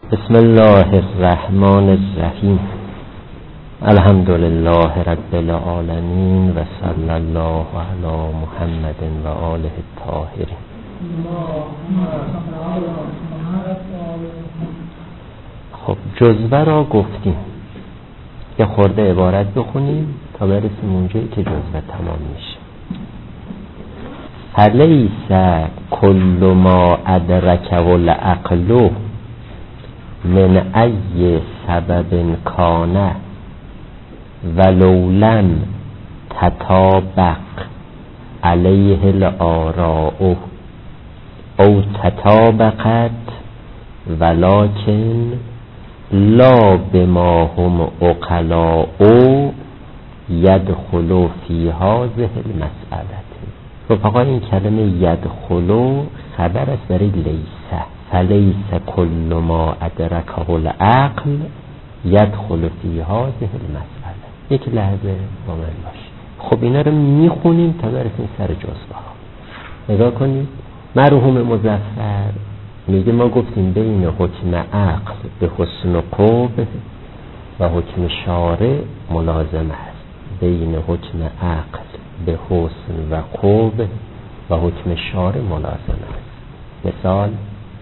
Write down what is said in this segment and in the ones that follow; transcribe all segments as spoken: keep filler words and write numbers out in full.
بسم الله الرحمن الرحیم. الحمد لله رب العالمین و صلی الله علی محمد و آله الطاهرین. خب جزوه را گفتیم، یه خورده عبارت بخونیم تا برسیم اونجایی که جزوه تمام میشه. فلیس کل ما ادرکه العقل من ای سبب کان ولو لم تطابق علیه الاراء او تطابقت ولکن لا بما هم عقلاء یدخل فی هذه المسئله. خب آقا این کلمه یدخل خبر است برای لیسه. فلیس کل ما ادرکه العقل یدخل فی هذه المسئله. یک لحظه با من باش. خب اینا رو میخونیم تا برسیم سر جزوه ها. نگاه کنید، مرحوم مظفر میگه ما گفتیم بین حکم عقل به حسن و قبح و حکم شارع ملازمه است. بین حکم عقل به حسن و قبح و حکم شارع ملازمه است. مثال،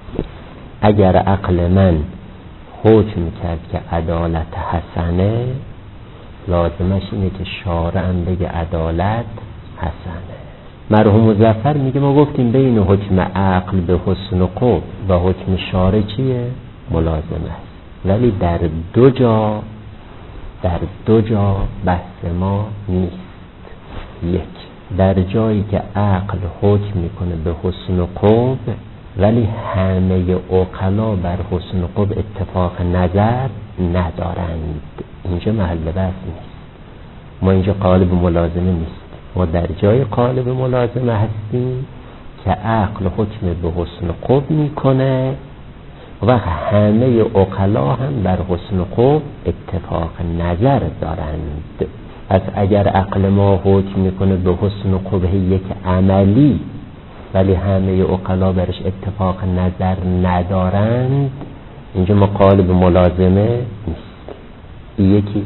اگر عقل من حکم کرد که عدالت حسنه، لازمش اینه که شارع هم بگه عدالت حسنه. مرحوم مظفر میگه ما گفتیم بین حکم عقل به حسن و قبح و حکم شارع چیه؟ ملازمه است. ولی در دو جا در دو جا بحث ما نیست. یک، در جایی که عقل حکم میکنه به حسن و قبح ولی همه عقلا بر حسن و قبح اتفاق نظر ندارند، اینجا محل بحث نیست. ما اینجا قالب ملازمه نیست. ما در جای قالب ملازمه هستیم که عقل حکم به حسن و قبح میکنه و همه عقلا هم بر حسن و قبح اتفاق نظر دارند. پس اگر عقل ما حکم میکنه به حسن و قبح یک عملی ولی همه عقلا برش اتفاق نظر ندارند، اینجا ما قالب ملازمه نیست. یکی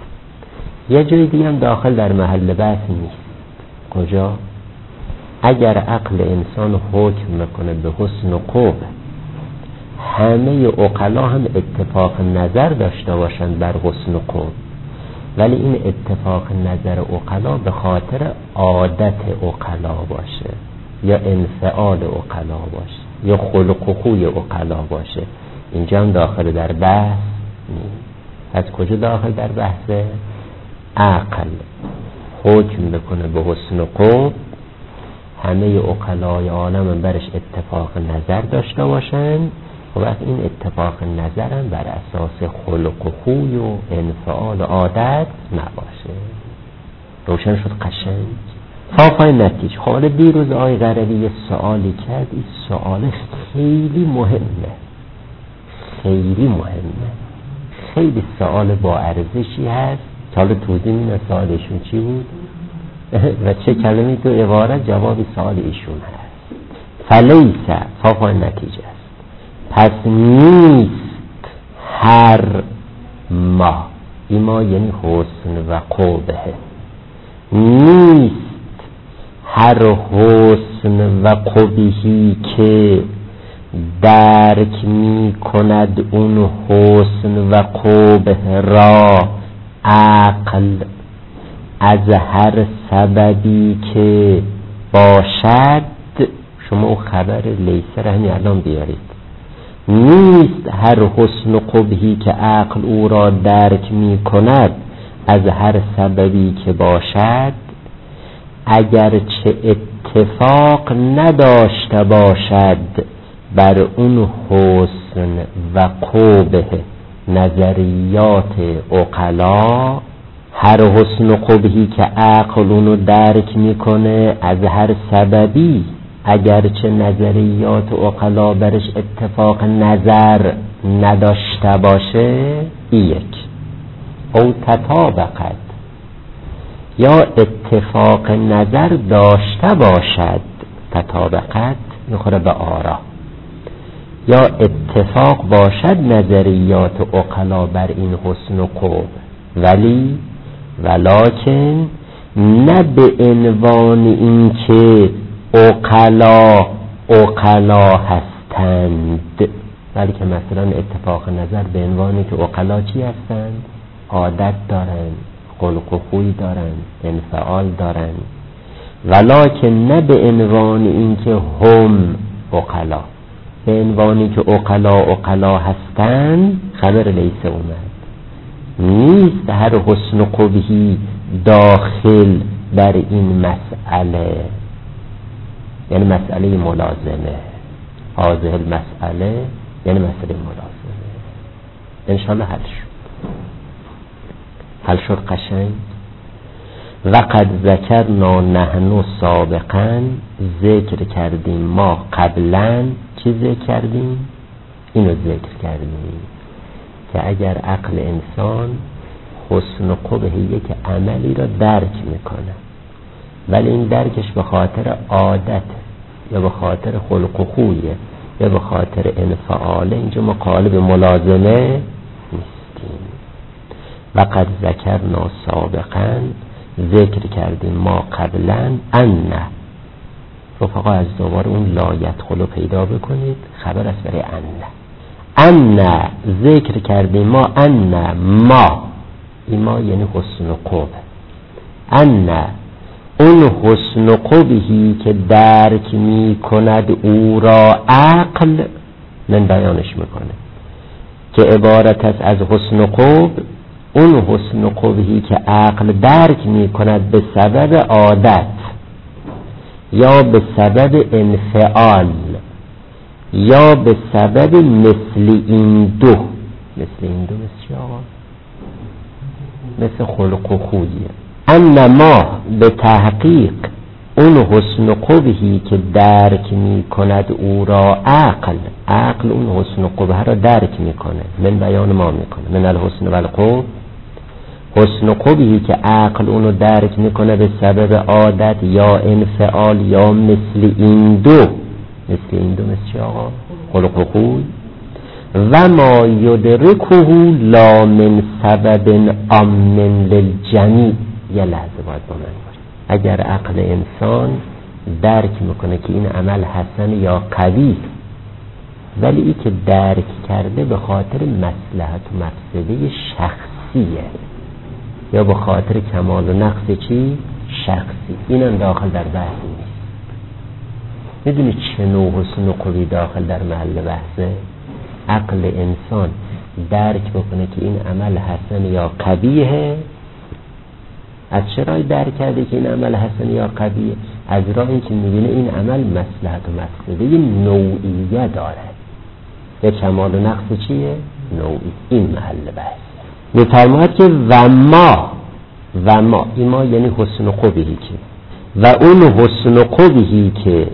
یه جای دیگه هم داخل در محل بحث نیست. کجا؟ اگر عقل انسان حکم میکنه به حسن و قبح، همه عقلا هم اتفاق نظر داشته باشند بر حسن و قبح، ولی این اتفاق نظر عقلا به خاطر عادت عقلا باشه یا انفعال عقلا باشه یا خلق و خوی عقلا باشه، اینجا هم داخل در بحث نیست. از کجا داخل در بحثه؟ عقل حکم بکنه به حسن و قبح، همه عقلای عالم برش اتفاق نظر داشته باشن و وقت این اتفاق نظرم بر اساس خلق و خوی و انفعال و عادت نباشه. روشن شد قشنگ؟ فاقای نتیجه. حالا دیروز آقای غربی یه سوالی کرد، این سوال خیلی مهمه خیلی مهمه خیلی سوال با ارزشی هست. حالا توضیح میدم سوالشون چی بود و چه کلمه‌ای تو عبارت جواب سوال ایشون هست. فلیس فاقای نتیجه است، پس نیست هر ما، این ما یعنی حسن و قبح، نیست هر حسن و قبحی که درک می کند اون حسن و قبح را عقل از هر سببی که باشد. شما او خبر لیسه را همین الان بیارید. نیست هر حسن و قبحی که عقل او را درک می کند از هر سببی که باشد، اگرچه اتفاق نداشته باشد بر اون حسن و قبح نظریات عقلا. هر حسن و قبحی که عقل اونو درک میکنه از هر سببی، اگرچه نظریات عقلا برش اتفاق نظر نداشته باشه، یک او تطابقت یا اتفاق نظر داشته باشد. تطابقت میخوره به آرا، یا اتفاق باشد نظریات عقلا بر این حسن و قبح، ولی ولکن نه به عنوان این که عقلا عقلا هستند، بلکه مثلا اتفاق نظر به عنوانی که عقلا چی هستند؟ عادت دارند، خلق و خوی دارند، انفعال دارند، ولکن نه به عنوان این که هم عقلا، به عنوانی که عقلا عقلا هستند. خبر لیسه اومد، نیست هر حسن و قبحی داخل در این مسئله، یعنی مسئله ملازمه. هذه المسئله یعنی مسئله ملازمه. انشاءالله حل شد. حل شد قشنگ. وقد ذکرنا نحن سابقا، ذکر کردیم ما قبلا. چی ذکر کردیم؟ اینو ذکر کردیم که اگر عقل انسان حسن و قبح یک عملی را درک میکنه، ولی این درکش به خاطر عادت یا به خاطر خلق و خویه یا به خاطر انفعاله، اینجا ما قالب ملازمه نیستیم. وقد ذکرنا سابقا، ذکر کردیم ما قبلا. ان رفقا از دوباره اون لا یدخلو پیدا بکنید، خبر است برای ان. ان ذکر کردیم ما، ان ما، این ما یعنی حسن و قبح. ان اون حسن و قبحی که درک می کند او را عقل، من بیانش میکنه که عبارت است از حسن و قبح. اون حسن و قبحی که عقل درک می کند به سبب عادت یا به سبب انفعال یا به سبب مثل این دو. مثل این دو مثل چی آقا؟ مثل خلق و خویه. انما به تحقیق اون حسن و قبحی که درک می کند او را عقل، عقل اون حسن و قبح را درک می کنه، من بیان ما می کنه، من الحسن و القبح. حسن و قبحی که عقل اونو درک می کنه به سبب عادت یا انفعال یا مثل این دو. مثل این دو مثل چی آقا؟ خلق و خوی. و ما یدرکه لا من سبب امن للجمیع. یه لحظه باید با من باید. اگر عقل انسان درک میکنه که این عمل حسن یا قبیح، ولی ای که درک کرده به خاطر مصلحت و مفسده شخصیه یا به خاطر کمال و نقص چی؟ شخصی، اینم داخل در بحث نیست. میدونی چه نوع حسن و قبی داخل در محل بحثه؟ عقل انسان درک بکنه که این عمل حسن یا قبیحه. از چه راهی درک کرده که این عمل حسن یا قبیحه؟ از راهی که میبینه این عمل مصلحت و مفسده نوعیه داره. به کمال و نقص چیه؟ نوعی. این محل بحث. میفرماید که و ما و ما این ما یعنی حسن و قبحی که و اون حسن و قبحی که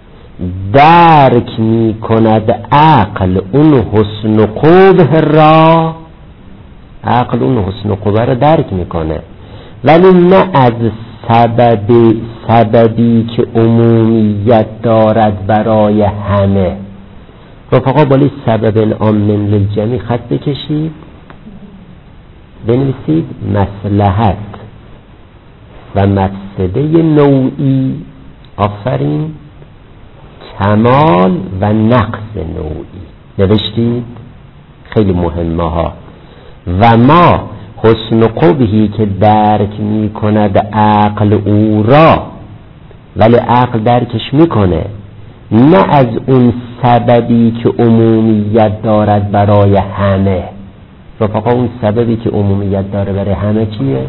درک می کند عقل اون حسن و قبح را، عقل اون حسن و قبح را درک می کنه، ولی نه از سبب سببی که عمومیت دارد برای همه. رفقا بالی سبب الامن للجمیع خط بکشید، بنویسید مصلحت و مفسده نوعی، آفرین، کمال و نقص نوعی. نوشتید؟ خیلی مهمه ها. و ما حسن و قبحی که درک می کند عقل او را، ولی عقل درکش میکنه نه از اون سببی که عمومیت دارد برای همه. رفقا اون سببی که عمومیت داره برای همه چیه؟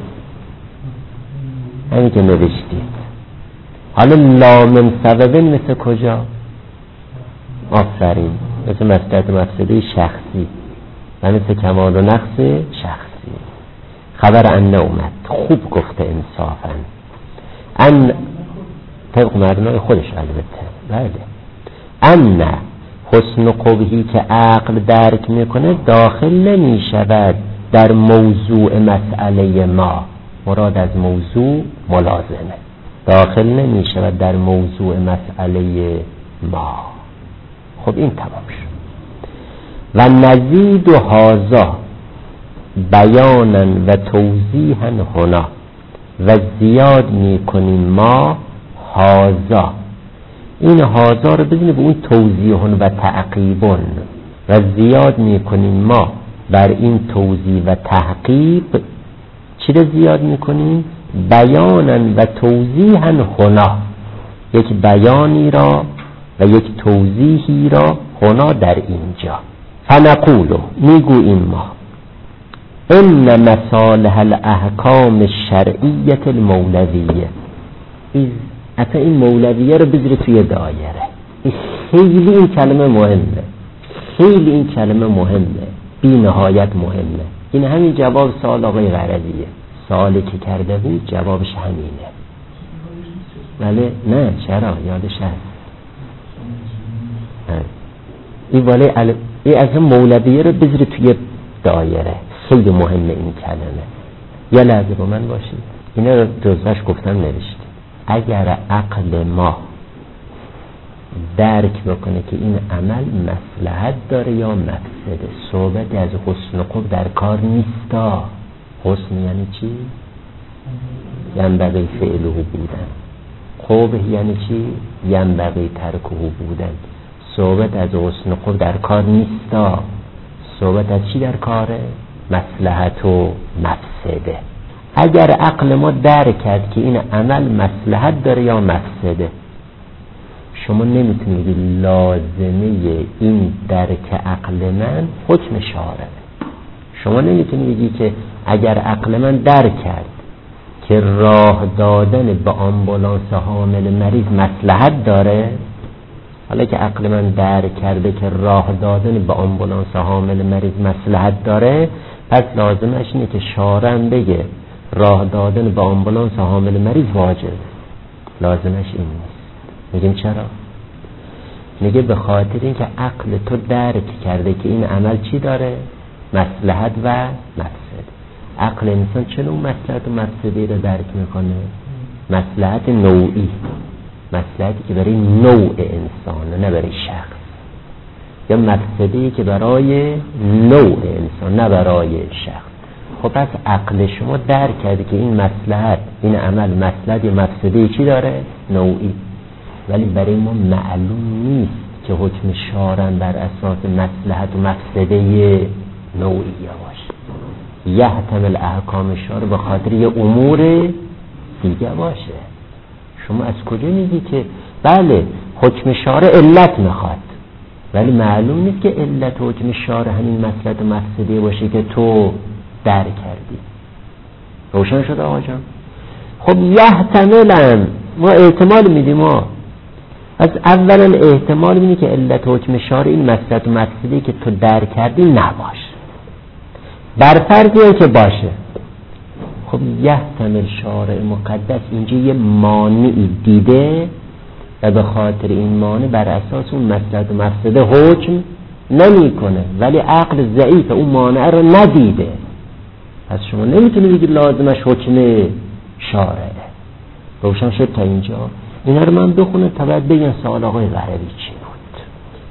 همین که نوشتید. حالا لا من سببین مثل کجا؟ آفرین، مثل مصلحت مفسده شخصی و مثل کمال و نقص شخصی. خبر ان اومد، خوب گفته انصافا. ان طبق مردنای خودش البته. بله. ان حسن و قبحی که عقل درک میکنه داخل نمی شود در موضوع مسئله ما. مراد از موضوع ملازمه. داخل نمی شود در موضوع مسئله ما. خب این تمام شد. و نزید و هازا بیانا و توضیحا هنا، و زیاد میکنیم ما هازا، این هازا رو بزنید به اون توضیحون و تعقیبون، و زیاد میکنیم ما بر این توضیح و تحقیب. چی رو زیاد میکنیم؟ بیانا و توضیحا هنا، یک بیانی را و یک توضیحی را هنا در اینجا. فنقولو میگوییم ما ان مصالح الاحکام الشرعیه المولویه، اصلا این مولویه رو بذاره توی دایره. خیلی این کلمه مهمه، خیلی این کلمه مهمه، بی نهایت مهمه. این همین جواب سوال آقای غرضیه، سوالی که کرده بود جوابش همینه. ولی نه چرا یادش هست این ولی ال... این از مولویه رو بذاره توی دایره، خیلی مهمه این کلمه. یه لحظه با من باشید، اینا رو جزوش گفتم نوشته. اگر عقل ما درک بکنه که این عمل مصلحت داره یا مفسده، صحبت از حسن و خوب در کار نیستا. حسن یعنی چی؟ ینبغی فعله بودن. خوب یعنی چی؟ ینبغی ترکه بودن. صحبت از حسن و خوب در کار نیستا، صحبت از چی در کاره؟ مصلحت و مفسده. اگر عقل ما درک کرد که این عمل مصلحت داره یا مفسده، شما نمیتونید بگید لازمه این درک عقل من حکم شارع. شما نمیتونید بگید که اگر عقل من درک کرد که راه دادن به آمبولانس حامل مریض مصلحت داره، حالا که عقل من درک کرده که راه دادن به آمبولانس حامل مریض مصلحت داره، پس لازمش اینه که شارع بگه راه دادن به آمبولانس حامل مریض واجب. لازمش این نیست. میگیم چرا؟ میگه به خاطر اینکه عقل تو درک کرده که این عمل چی داره؟ مصلحت و مفسد. عقل انسان چنون مصلحت و مفسدی رو درک میکنه؟ مصلحت نوعی، مصلحتی که برای نوع انسان نه برای شخص، یا مفسدی که برای نوع انسان نه برای شخص. خب پس عقل شما درک کرده که این مصلحت، این عمل مصلحت یا مفسدی چی داره؟ نوعی. ولی برای ما معلوم نیست که حکم شارع بر اساس مصلحت و مفسده نوعی باشه. یحتمل احکام شارع به خاطر یه امور دیگه باشه. شما از کجا میگی که بله حکم شارع علت میخواد، ولی معلوم نیست که علت حکم شارع همین مصلحت و مفسده باشه که تو درک کردی. روشن شد آقا جان؟ خب یحتملن ما احتمال میدیم، ما از اولا احتمال میدیم که علت حکم شارع این مصلحت و مفسده که تو درک کردی نباشه، بر فرض که باشه. خب یحتمل شارع مقدس اینجا یه مانعی دیده و به خاطر این مانع بر اساس اون مصلحت و مفسده حکم نمی کنه، ولی عقل ضعیف اون مانع رو ندیده. پس شما نمیتونی بگید لازمش حکم شارعه. روشن شد تا اینجا؟ اینا رو من بخونه تا بعد بگن سوال آقای غربی چی بود.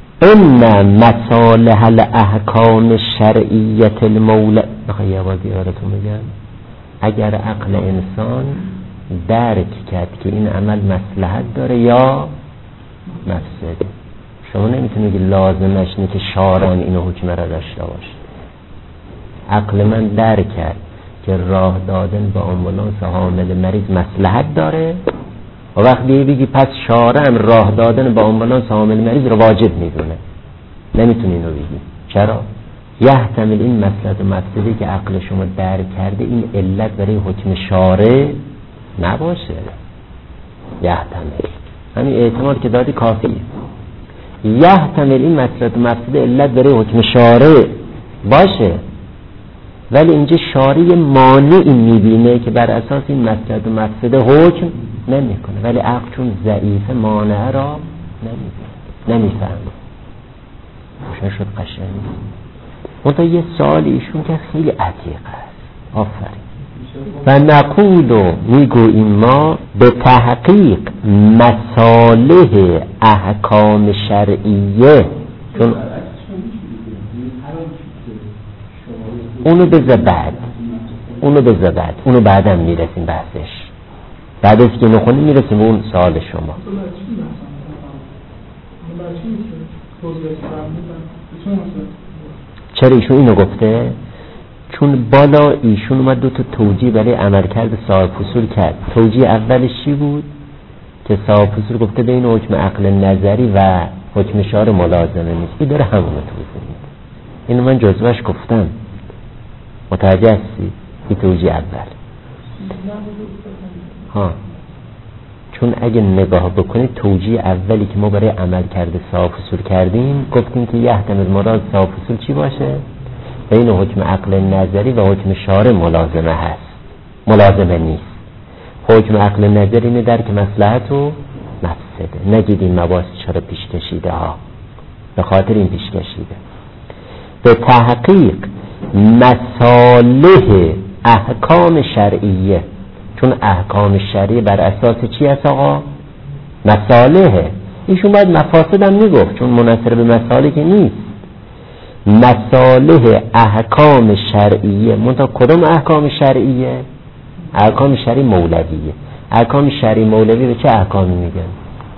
ان مصالح الاحکام الشرعیه المولى، بخواه یه بار دیارتون بگم، اگر عقل انسان درک کرد که این عمل مصلحت داره یا مفسده، شما نمیتونید که لازمش اینه که شارع اینو حکم را داشته باشه. عقل من درک کرد که راه دادن به آمبولانس حامل مریض مصلحت داره، و وقتی بگی پس شارع راه دادن به آمبولانس حامل مریض رو واجب میدونه، نمیتونی اینو بگی. چرا؟ یحتمل این مصلحت و مفسده که عقل شما درک کرده این علت برای حکم شارع نباشه. یحتمل همین احتمال که دادی کافیه. یحتمل این مصلحت و مفسده علت برای حکم شارع باشه، ولی اینجا شارع مانعی میبینه که بر اساس این مصلحت و مفسده حکم نمیکنه، ولی عقل چون ضعیف مانع را نمیفهمه. روشن شد قشنگ؟ منتها یه سوال ایشون که خیلی عتیق است. آفرین. و نقول میگوییم ما به تحقیق مصالح احکام شرعیه، چون اونو بذار بعد اونو بذار بعد اونو بعدم میرسیم بحثش. بعد از که اینو خونیم میرسیم اون سوال شما. چرا ایشون اینو گفته؟ چون بالا ایشون اومد دو تا توجیه برای عملکرد صاحب اصول کرد. توجیه اولش چی بود؟ که صاحب اصول گفته بین حکم عقل نظری و حکم شارع ملازمه نیست. این داره همونو توضیح میده. اینو من جزوهش گفتم. متوجه هستی؟ این توجیه اول. ها چون اگه نگاه بکنید توجیه اولی که ما برای عملکرد صاحب اصول کردیم گفتیم که یحتمل مراد صاحب اصول چی باشه؟ بین حکم عقل نظری و حکم شارع ملازمه هست، ملازمه نیست. حکم عقل نظری اینه درک مصلحت و مفسده. نگید این مباحث چرا پیش کشیده ها، به خاطر این پیش کشیده. به تحقیق مصالح احکام شرعیه، چون احکام شرعی بر اساس چی هست آقا؟ مصالحه. ایشون باید مفاسد هم میگفت چون منحصر به مصالح که نیست. مصالح احکام شرعیه. منتها کدوم احکام شرعیه؟ احکام شرعی مولویه. احکام شرعی مولوی به چه احکامی میگن؟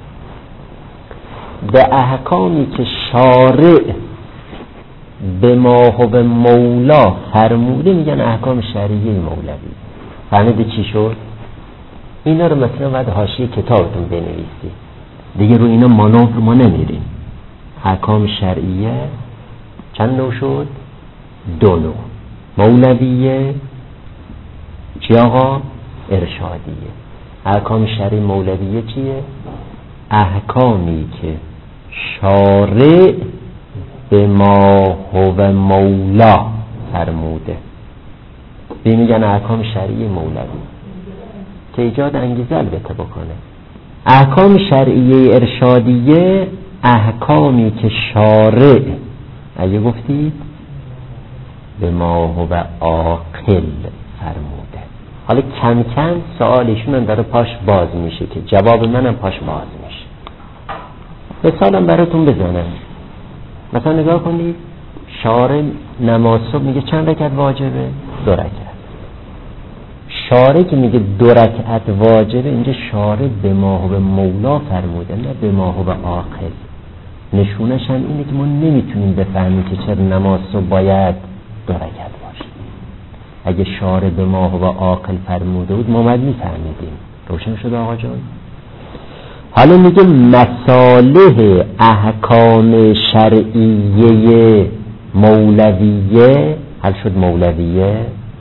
به احکامی که شارع به ما هو مولا فرموده میگن احکام شرعیه مولوی. فهمیدی چی شد؟ اینا رو مثلا باید حاشیه کتابتون بنویسی دیگه، رو اینا مانور ما نمیریم. احکام شرعیه چند نوع شد؟ دو نوع. مولویه چی آقا؟ ارشادیه. احکام شرعی مولویه چیه؟ احکامی که شارع به ما هو مولا فرموده به میگن احکام شرعی مولوی، که ایجاد انگیزه البته بکنه. احکام شرعیه ارشادیه احکامی که شارع اگه گفتید به ما هو عاقل فرموده. حالا کم کم سوالشون هم داره پاش باز میشه که جواب منم پاش باز میشه. مثالم براتون بزنم. مثلا نگاه کنید شارع نماز صبح میگه چند رکعت واجبه؟ دو رکعت. شارع که میگه دو رکعت واجبه اینجا شارع به ما هو مولا فرموده نه به ما هو عاقل. نشونش هم اینه که ما نمیتونیم بفهمیم که چرا نماز صبح باید دو رکعت باشه. اگه شارع به ما هو عاقل فرموده بود ما باید میفهمیدیم. روشن شد آقا جان؟ حالا میگه مصالح احکام شرعیه مولویه. حل شد مولویه؟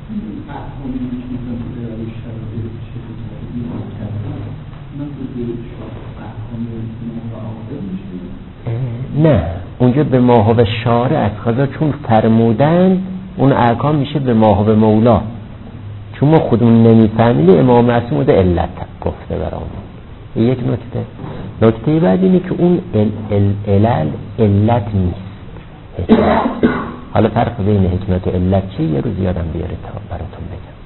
نه اونجا به ما هو شارع از خدا چون فرمودن اون احکام میشه به ما هو مولا. چون ما خودمون نمیفهمیم امام معصوم ده علت گفته برامون. یک نکته. نکته بعد اینه که اون ال ال علل علت نیست. حالا فرق بین حکمت و علت چیه یه روز یادم بیاره تا براتون بگم.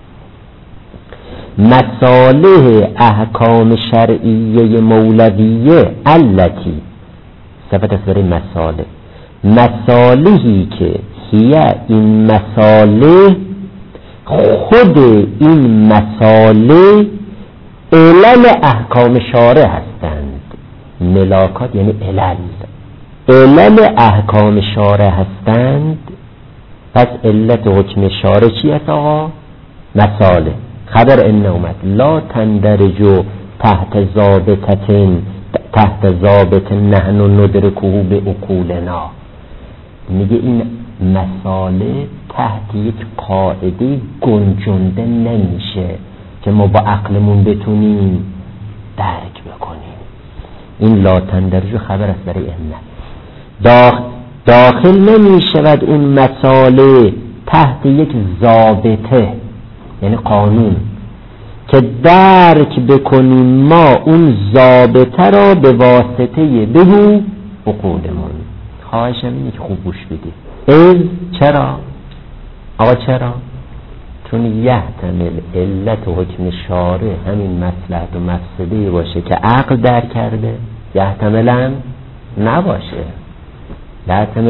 مصالح احکام شرعیه مولویه التی صفت است برای مصالح. مصالحی که هیه این مصالح خود این مصالح علل احکام شارع هستند. ملاکات یعنی علل. علل احکام شارع هستند. پس علت حکم شارع چی است آقا؟ مصالح. خبر ان اومد لا تندرجو تحت ضابطتن تحت ضابط نحن ندرکه به عقولنا. میگه این مصالح تحت یک قاعده گنجنده نمیشه که ما با عقلمون بتونیم درک بکنیم. این لا تندرجو خبر است برای ان داخل, داخل نمیشود اون مصالح تحت یک ضابطه یعنی قانون که درک بکنیم ما اون ضابطه را به واسطه بگو عقولمون. خواهشم اینه که خوب گوش بدید. از چرا؟ آقا چرا؟ چون یحتمل علت و حکم شارع همین مصلحت و مفسده باشه که عقل درک کرده، یحتمل هم نباشه. یحتمل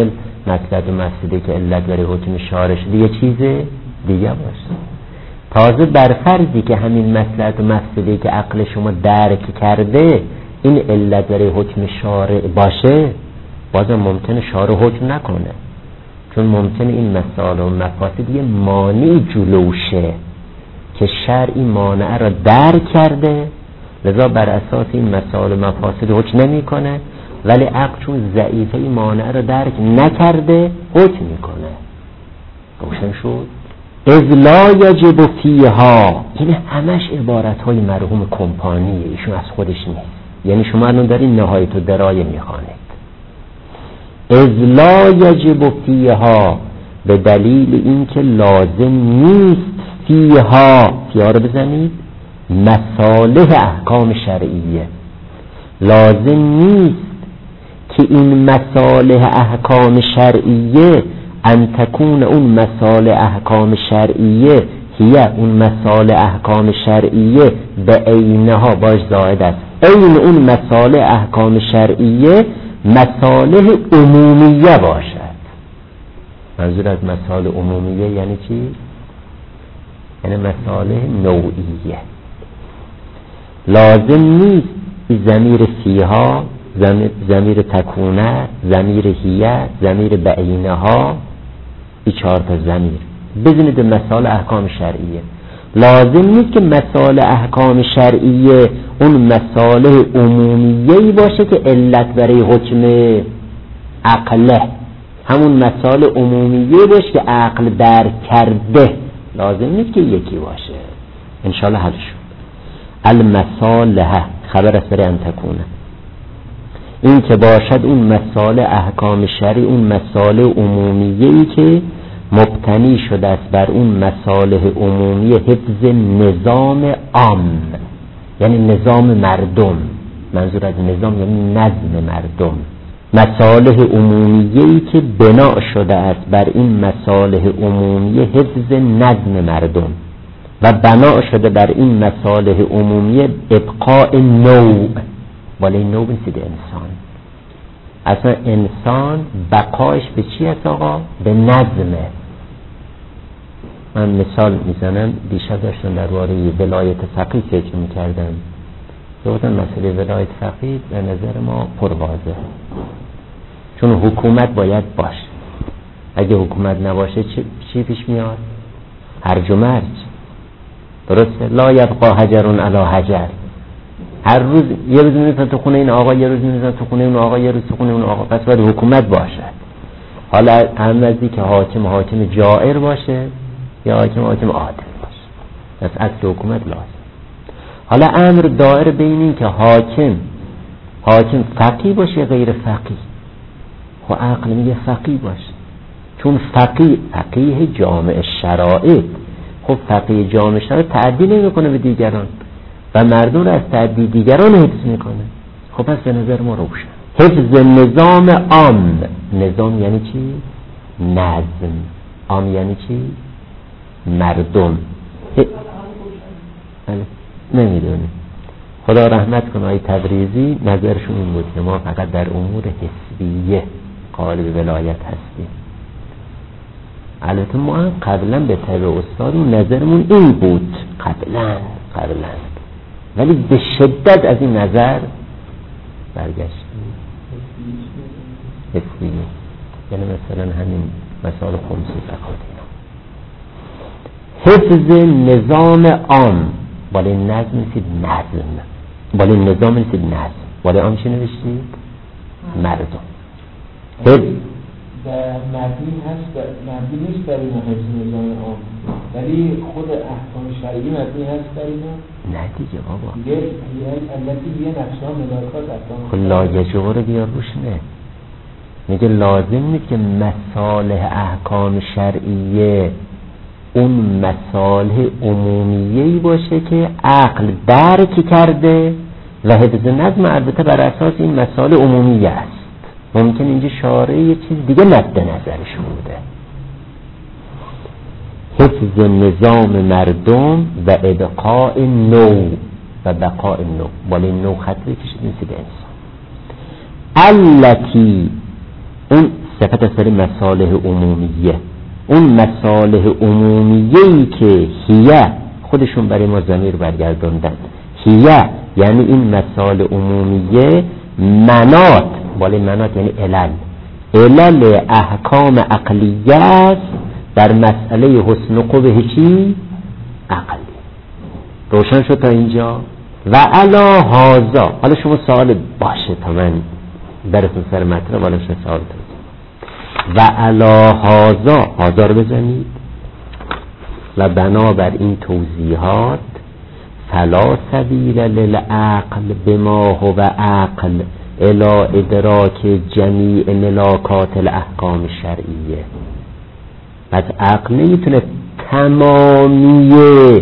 مطلب و مفسده که علت برای حکم شارع شده یه چیز دیگه باشه. تازه بر فرضی که همین مطلب و مفسده که عقل شما درک کرده این علت برای حکم شارع باشه، بازم ممکنه شارع حکم نکنه، چون ممکنه این مسائل و مفاسد یه مانع جلوشه که شرعی مانع را درک کرده، لذا بر اساس این مسائل و مفاسد حکم نمی کنه، ولی عقل چون ضعیفه این مانع را درک نکرده حکم میکنه. روشن شد؟ اذ لا یجب فیها، این همش عبارت های مرحوم کمپانیه، ایشون از خودش نیست، یعنی شما الان دارین نهایت الدرایه میخوانید. اذ لا یجب فیها، به دلیل اینکه لازم نیست فیها، فیها رو بزنید، مصالح احکام شرعیه، لازم نیست که این مصالح احکام شرعیه ان تکون اون مصالح احکام شرعیه هی اون مصالح احکام شرعیه به عینها باش زائد است، عین اون مصالح احکام شرعیه مصالح عمومیه باشد. منظور از مصالح عمومیه یعنی چی؟ یعنی مصالح نوعیه. لازم نیست ضمیر فیها، ضمیر تکونه، ضمیر هیه، ضمیر بعینها، این چهار تا ضمیر بزنید به مصالح احکام شرعیه. لازم نیست که مصالح احکام شرعیه اون مصالح عمومیه‌ای باشه که علت برای حکم عقله، همون مصالح عمومیه باشه که عقل درک کرده، لازم نیست که یکی باشه. انشالله حل شد. المصالح خبر است برای ان تکونه، این که باشد اون مصالح احکام شرعی، اون مصالح عمومیه‌ای که مبتنی شده است بر اون مصالح عمومی حفظ نظام عام، یعنی نظام مردم. منظور از نظام یعنی نظم مردم. مصالح عمومیه‌ای که بنا شده است بر این مصالح عمومی حفظ نظم مردم و بنا شده بر این مصالح عمومی ابقاء نوع، ولی نوع بسید انسان. اصلا انسان بقایش به چی است آقا؟ به نظمه. من مثال میزنم، دیشب داشتم درباره ولایت فقیه فکر میکردم، گفتم مسئله ولایت فقیه به نظر ما پرواضحه، چون حکومت باید باشه. اگه حکومت نباشه چی پیش میاد؟ هرج و مرج. درسته؟ لا یبقا حجرون علی حجر. هر روز یه روز میرسن تو خونه این آقا، یه روز میرسن تو خونه اون آقا، یه روز تو خونه اون آقا. پس باید حکومت باشد. حالا هم نزدی که حاکم حاکم جائر باشه یا حاکم حاکم عادل باشه. پس اصل حکومت لازم. حالا امر دائر بین این که حاکم حاکم فقیه باشه غیر فقیه. خب عقل میگه فقیه باشه، چون فقیه فقیه جامع شرائط. خب فقیه جامع شرائط تعدی نمیکنه به دیگران و مردم رو از تعدی دیگران حفظ میکنه. خب پس به نظر ما روشن حفظ نظام عام. نظام یعنی چی؟ نظم. عام یعنی چی؟ مردم. نمیدونی. خدا رحمت کنه آقای تبریزی نظرشون این بود که ما فقط در امور حسبیه قائل به ولایت هستیم. البته ما هم قبلا به طبع استادمون نظرمون این بود، قبلا قبلا ولی به شدت از این نظر برگشتیم. حسبیه یعنی مثلا همین مسائل خمسی زکات اینا. حفظ نظام عام، بالای نظم نوشید نظم، بالای نظام نوشید نظم، بالای عام چی نوشتید؟ مردم. حفظ مردمی هست، مردمی نیست برای ما حفظ نظام عام، ولی خود احکام شرعی مردمی هست برای ما؟ نه دیگه بابا، دیگه علتی دیگه نفسها ملاکات احکام خب لاججوه رو بیار روش نه. میگه لازم نیست که مصالح احکام شرعیه اون مصالح عمومیه‌ای باشه که عقل درک کرده و حفظ نظم البته بر اساس این مصالح عمومیه است. ممکن اینجا شارع یه چیز دیگه مد نظرش بوده. حفظ نظام مردم و ابقاء نوع و بقاء نوع، بالای نوع خط بکشید نسید انسان. التی اون صفت از برای مصالح عمومیه. اون مصالح عمومیه‌ای که هیه خودشون برای ما ضمیر برگردوندن. هیه یعنی این مصالح عمومیه منات، بالای منات یعنی علل، علل احکام عقلیه است در مسئله حسن و قبح چی؟ عقلی. روشن شد تا اینجا؟ و علا هازا. حالا شما سوال باشه تا من درستون سر مطلب حالا شما سوال تا و علا هازا، هازا رو بزنید و بنابر این توضیحات فلا سبیل للعقل بما هو عقل الى ادراک جمیع ملاکات الاحکام الشرعیه. پس عقل نمیتونه تمامی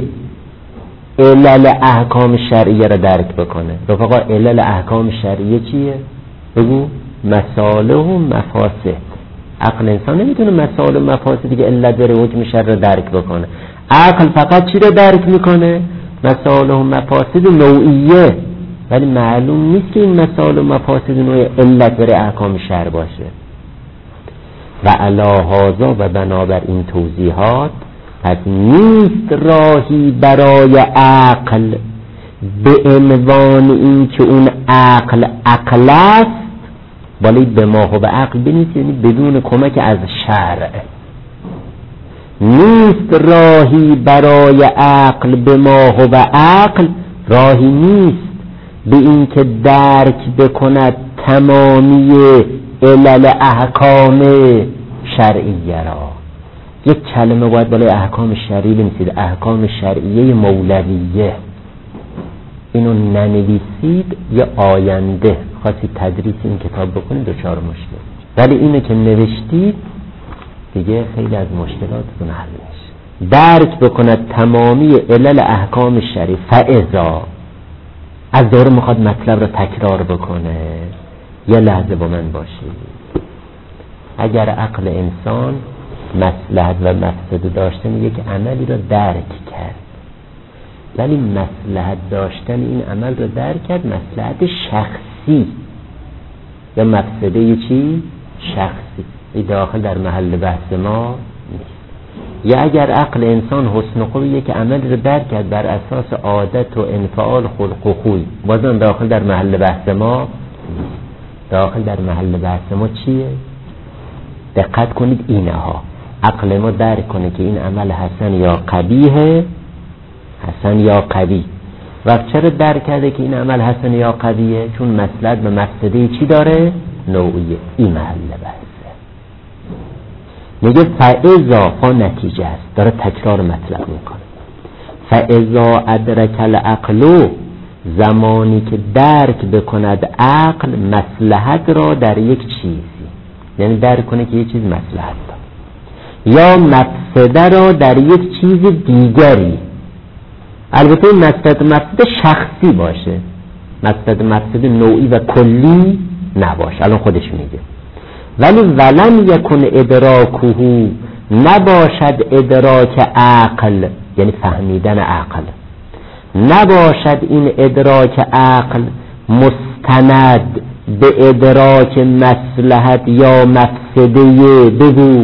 علل احکام شرعیه را درک بکنه. رفقا علل احکام شرعیه چیه؟ بگو مصالح و مفاسد. عقل انسان نمیتونه مصالح و مفاسدی که علت داره حکم شرع را درک بکنه. عقل فقط چی را درک میکنه؟ مصالح و مفاسد نوعیه، ولی معلوم نیست که این مصالح و مفاسد نوعی علت داره احکام شرع باشه. و علی هذا و بنابر این توضیحات پس نیست راهی برای عقل به عنوان این که اون عقل عقل است، ولی به ما هو عقل بنیست، یعنی بدون کمک از شرع. نیست راهی برای عقل به ما هو عقل، راهی نیست به این که درک بکند تمامی علل احکام شرعیه را. یک کلمه باید بالای احکام شرعی بنویسید، احکام شرعیه مولویه. اینو ننویسید یه آینده خواستید تدریس این کتاب بکنید دچار مشکل، ولی اینو که نوشتید دیگه خیلی از مشکلاتتون حل میشه. درک بکند تمامی علل احکام شرعی. فاذا از داره میخواد مطلب رو تکرار بکنه. یه لحظه با من باشید. اگر عقل انسان مصلحت و مفسده داشتن یک عملی رو درک کرد، ولی مصلحت داشتن این عمل رو درک کرد مصلحت شخصی یا مفسده چی؟ شخصی، این داخل در محل بحث ما نیست. یا اگر عقل انسان حسن و خوب یک عمل رو درک کرد بر اساس عادت و انفعال خلق و خوی، بازم داخل در محل بحث ما نیست. داخل در محل بحث ما چیه؟ دقت کنید اینها. عقل ما درک کنه که این عمل حسن یا قبیحه، حسن یا قبیح. و چرا درک کرده که این عمل حسن یا قبیحه؟ چون مصلحت به مفسده چی داره؟ نوعیه. این محل بحثه. میگه فاذا، فا نتیجه است، داره تکرار مطلب میکنه. فاذا ادرک العقل، زمانی که درک بکند عقل مصلحت را در یک چیزی، یعنی درک کنه که یک چیز مصلحت داره، یا مفسده را در یک چیز دیگری. البته این مفسده مفسده شخصی باشه، مفسده مفسده نوعی و کلی نباشه، الان خودش میگه. ولی ولن یکن ادراکه، نباشد ادراک عقل، یعنی فهمیدن عقل، نباشد این ادراک عقل مستند به ادراک مصلحت یا مفسده. بگو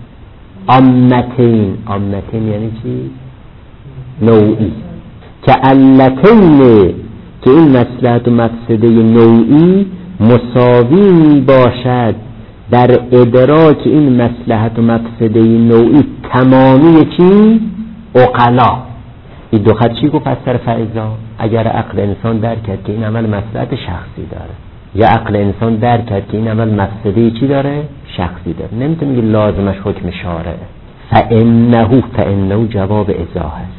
عامتین. عامتین یعنی چی؟ نوعی. که علتین، که این مصلحت و مفسده نوعی مساوی می باشد در ادراک این مصلحت و مفسده نوعی تمامی چی؟ عقلا. این دو خط چی گفت از طرف فاذا؟ اگر عقل انسان درک کرد که این عمل مصلحت شخصی داره، یا عقل انسان درک کرد که این عمل مفسده چی داره؟ شخصی داره، نمیتونه میگه لازمش حکم شارعه. فانه، فانه جواب ازا هست،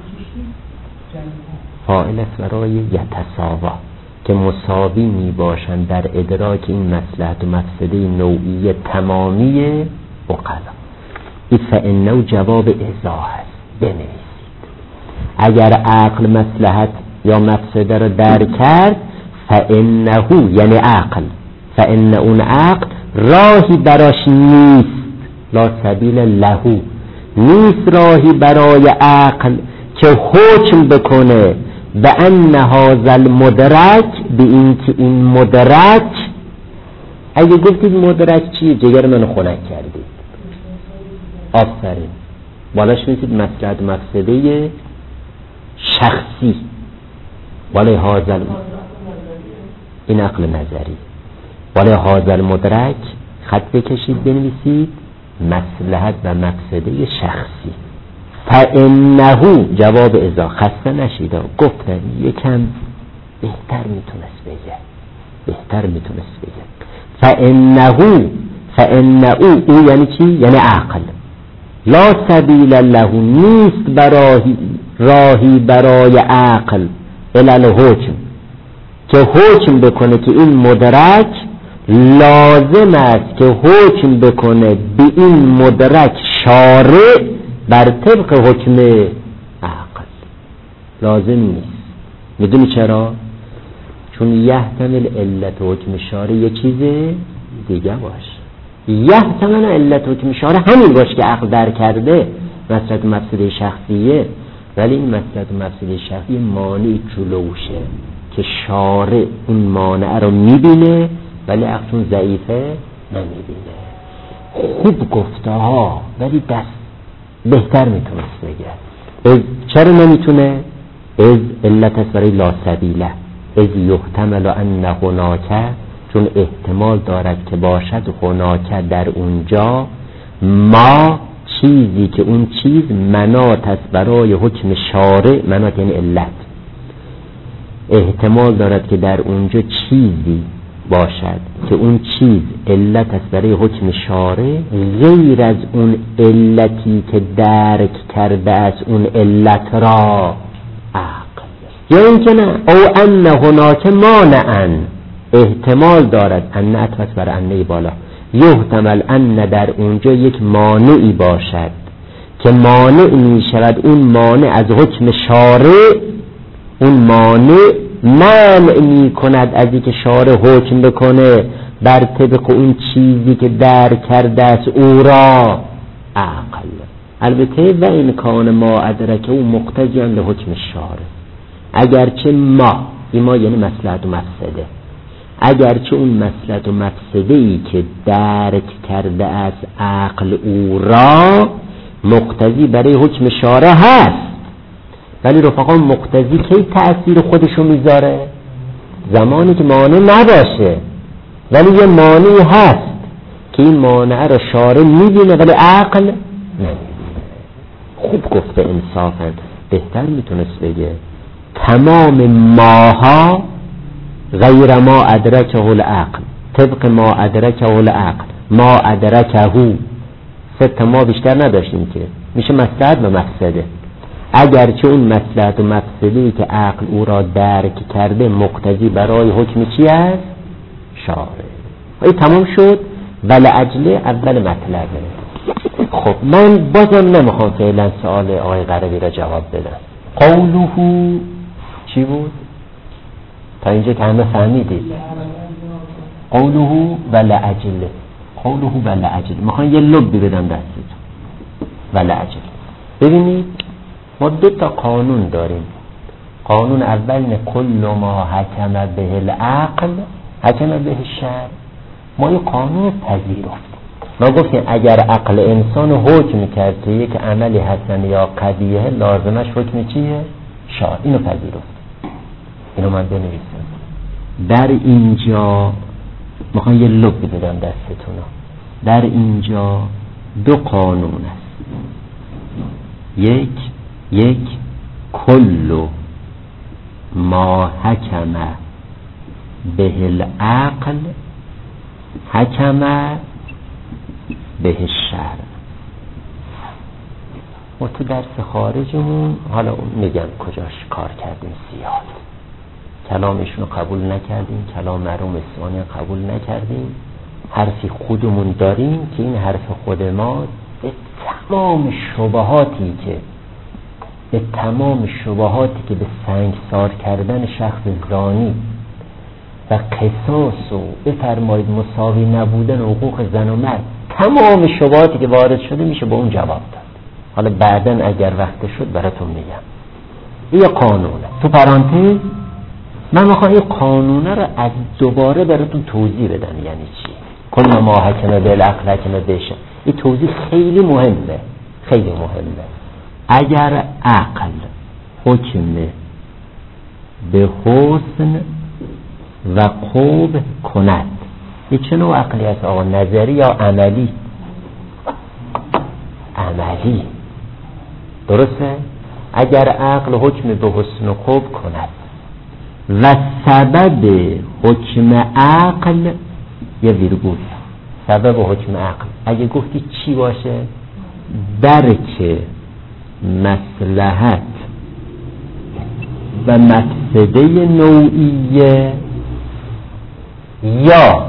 فاعل است برای یتساوا، که مساوی می باشند در ادراک این مصلحت و مفسده نوعی تمامی عقلا. این فانه جواب ازا هست. بنویسید اگر عقل مصلحت یا مفسده را درک کرد، فانه یعنی عقل، فان اون عقل راهی براش نیست، لا سبیل له، نیست راهی برای عقل که حکم بکنه به ان هذا المدرک، به این که این مدرک اگه گفتید مدرک چیه، جگر منو خنک کردید. آفرین. بالاش میگید مصلحت مفسده شخصی. بالای حاضر این عقل نظری. بالای حاضر مدرک خط بکشید بنویسید مصلحت و مفسده شخصی. فانه جواب اذا خسته نشید، گفتن یکم بهتر میتونست بگه، بهتر میتونست بگه فانه فانه او یعنی چی؟ یعنی عقل. لا سبیل له نیست برای راهی برای عقل الی الحکم که حکم بکنه که این مدرک لازم است که حکم بکنه به این مدرک شارع بر طبق حکم عقل. لازم نیست. میدونی چرا؟ چون یحتمل علت حکم شارع یه چیز دیگه باشه. یحتمل علت حکم شارع همین باشه که عقل در کرده مصلحت مفسده شخصیه، ولی این مصلحت مفسده شخصی مانع جلوشه که شارع اون مانع رو میبینه ولی عقل چون ضعیفه نمیبینه. خوب گفته ها، ولی دست بهتر میتونست بگه. از چرا نمیتونه؟ از علت است برای لا سبیله. از یحتمل ان هناک، چون احتمال دارد که باشد هناک در اونجا ما چیزی که اون چیز منات است برای حکم شارع. منات یعنی علت. احتمال دارد که در اونجا چیزی باشد که اون چیز علت است برای حکم شارع غیر از اون علتی که درک کرده از اون علت را عقل. یا اینکه نه او ان هناک مانعا، احتمال دارد ان اتفت بر انه بالا، یحتمل ان در اونجا یک مانعی باشد که مانع می شود اون مانع از حکم شارع، اون مانع منع می کند از اینکه شارع حکم بکنه بر طبق اون چیزی که درک کرده است او را عقل. البته و این کان ما ادرکه او مقتضی به حکم شارع، اگرچه ما، این ما یعنی مصلحت و مفسده، اگرچه اون مصلحت و مفسده‌ای که درک کرده از عقل او را مقتضی برای حکم شارع هست، ولی رفقا مقتضی کی تأثیر خودشو میذاره؟ زمانی که مانع نباشه. ولی یه مانعی هست که این مانع را شارع میبینه ولی عقل نمیبینه. خوب گفته انصافا، بهتر میتونست بگه تمام ماها غیر ما ادرکه العقل طبق ما ادرکه العقل ما ادرکه. سه ما بیشتر نداشتیم که میشه مصلحت و مفسده. اگرچه اون مصلحت و مفسده‌ای که عقل او را درک کرده مقتضی برای حکم چی است؟ شارع. این تمام شد. ولعجله اول مطلبه. خب من بازم نمیخوام فعلا سوال آقای قربی را جواب بدم. قوله چی بود؟ تا اینجا که همه فهمیدید. قوله ولعجله. قوله ولعجله. میخوام یه لبی بدم دستتون. ولعجله. ببینید ما دو تا قانون داریم. قانون اول اینه کل ما حکم به العقل حکم به الشرع. ما یه قانون پذیرفتیم. ما گفتیم اگر عقل انسان حکم کرد که یک عملی حسن یا قبیحه لازمش حکم چیه؟ شرع. اینو پذیرفتیم. اینو من بنویسم. در اینجا میخوام یه لب بدم دستتون. در اینجا دو قانون است. یک یک کل ما حکم به العقل حکم به الشرع. و تو درس خارجمون حالا میگم کجاش کار کردیم. سیاد کلامشون قبول نکردیم، کلام مرحوم اصفهانی قبول نکردیم. حرفی خودمون داریم که این حرف خود ما به تمام شبهاتی که به تمام شبهاتی که به سنگسار کردن شخص زانی و قصاص و بفرمایید مساوی نبودن حقوق زن و مرد، تمام شبهاتی که وارد شده میشه با اون جواب داد. حالا بعدن اگر وقت شد براتون میگم. این قانونه. تو پرانتز من میخوام این قانونه رو از دوباره براتون توضیح بدم. یعنی چی؟ کل ما حکم بالعقل حکم بشه. این توضیح خیلی مهمه، خیلی مهمه. اگر عقل حکم به حسن و خوب کند، این چه نوع عقلی است آقا؟ نظری یا عملی؟ عملی، درسته؟ اگر عقل حکم به حسن و خوب کند و سبب حکم عقل، یه ویرگول، سبب حکم عقل اگه گفتی چی باشه؟ درک مصلحت و مفسده نوعیه یا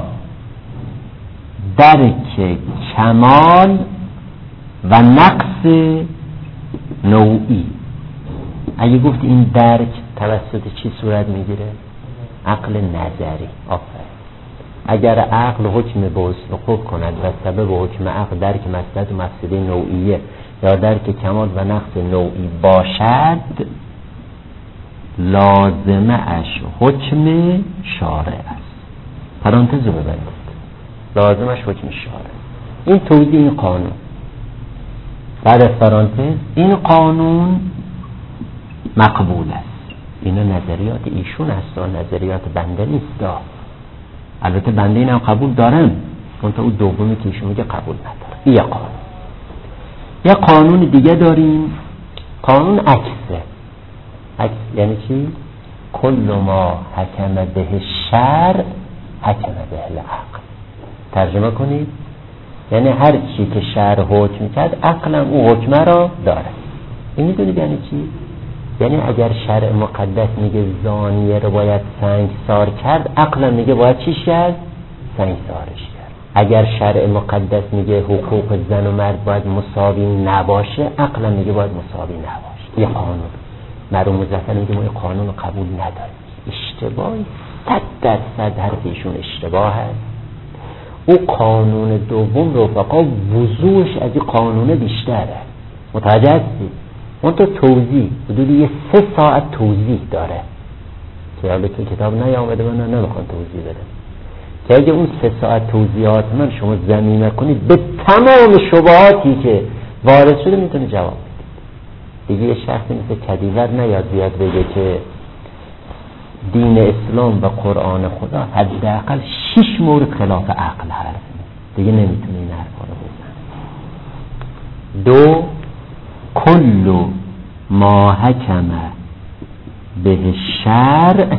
درک کمال و نقص نوعی. اگه گفتی این درک توسط چی صورت میگیره؟ عقل نظری. آفرین. اگر عقل حکم به حسن خوب کند و سبب حکم عقل درک مصلحت و مفسده نوعیه یا درک کمال و نقص نوعی باشد، لازمه اش حکم شارع است. پرانتز رو ببندید، لازمش حکم شارع. این توضیح این قانون. بعد از پرانتز، این قانون مقبول است. اینا نظریات ایشون هست و نظریات بنده نیست. البته بنده اینم قبول دارم، اون تا اون دومی که ایشون میگه قبول نداره. یه قانون. یه قانون دیگه داریم، قانون عکسه. عکس یعنی چی؟ کل ما حکم به شرع حکم به العقل. ترجمه کنید، یعنی هر چی که شرع حکم کرد عقلم اون حکمه را داره. این میدونید یعنی چی؟ یعنی اگر شرع مقدس میگه زانیه رو باید سنگسار کرد، عقلم میگه باید چیش کرد؟ سنگسارش کرد. اگر شرع مقدس میگه حقوق زن و مرد باید مساوی نباشه، عقلم میگه باید مساوی نباشه. یه قانون. مرحوم مظفر میگه ما این قانون رو قبول نداریم. اشتباهی، صد درصد حرف ایشون اشتباه هست. او قانون دوم رفقا وضوحش از این قانون بیشتره. متوجه هستید؟ اون تو توضیح حدود یه سه ساعت توضیح داره که حالا تو کتاب نیامده، من نمیخوام توضیح بدم، که اگه اون سه ساعت توضیحات من شما ضمیمه کنید به تمام شبهاتی که وارد شده میتونه جواب بده. دیگه یه شخصی مثل کدیور نیاد بیاد بگه که دین اسلام و قرآن خدا حداقل شش مورد خلاف عقل حرف دیگه نمیتونه این حرفا رو بزنه. دو، کل ما حکم به شرع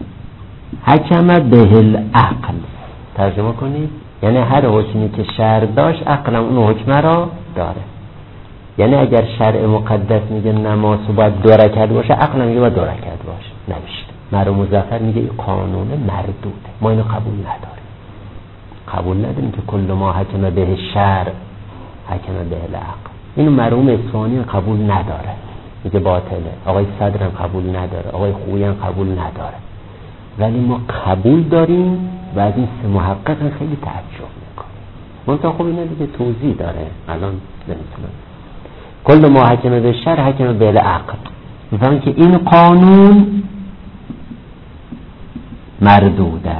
حکم به العقل. ترجمه کنید، یعنی هر حکمی که شرع داشت عقلم اون حکمه را داره. یعنی اگر شرع مقدس میگه نماز باید دو رکعت باشه، عقلم میگه باید دو رکعت باشه، نمیشه. مرحوم مظفر میگه این قانون مردوده، ما اینو قبول نداریم. قبول نداریم که کل ما حکم به شرع حکم به العقل. اینو مرحوم اصفهانی قبول نداره، میگه باطله. آقای صدرم قبول نداره، آقای خویی هم قبول نداره. ولی ما قبول داریم و از این سه محقق خیلی تعجب میکنیم. منتها خب اینا دیگه توضیح داره، الان نمیتونم. کل ما حکم به شرع حکم به العقل. میفهمید که این قانون مردوده.